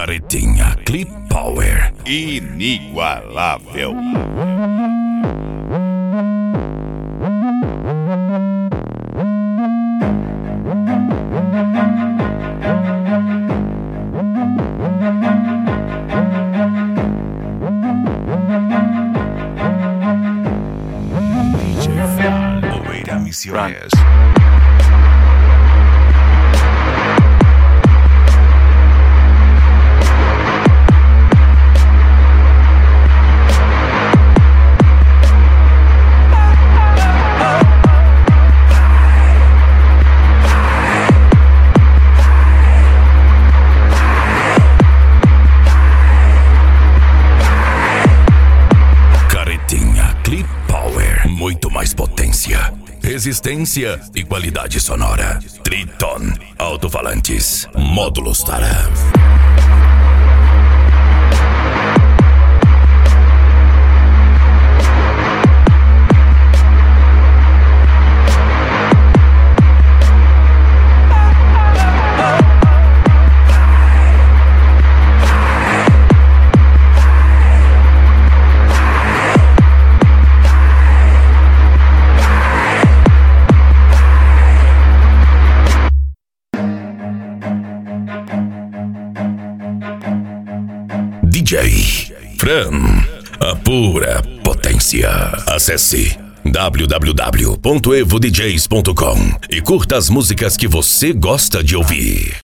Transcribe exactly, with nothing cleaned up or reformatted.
Caretinha Clip Power. Inigualável. D J Fran, Oeira Misiones. Clip Power, muito mais potência, resistência e qualidade sonora. Triton Alto-falantes, módulos Taran. D J Fran, a pura potência. Acesse w w w ponto evo d js ponto com e curta as músicas que você gosta de ouvir.